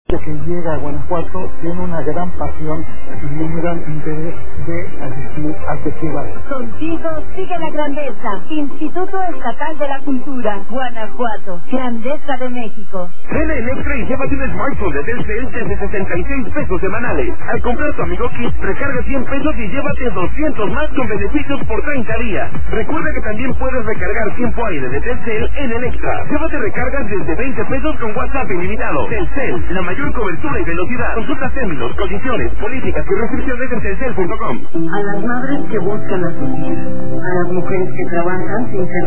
que llega a Guanajuato tiene una gran pasión y un gran interés de asistir al festival. Contigo sigue la grandeza. Instituto Estatal de la Cultura, Guanajuato, Grandeza de México. Ven a Electra y llévate un smartphone de Telcel desde 66 pesos semanales. Al comprar tu Amigo Kit, recarga 100 pesos y llévate 200 más con beneficios por 30 días. Recuerda que también puedes recargar tiempo aire de Telcel en Electra. Llévate recargas desde 20 pesos con WhatsApp ilimitado. Telcel, la mayor cobertura y velocidad. Consulta términos, condiciones, políticas y restricciones en telcel.com. A las madres que buscan a sus hijos, a las mujeres que trabajan sin ser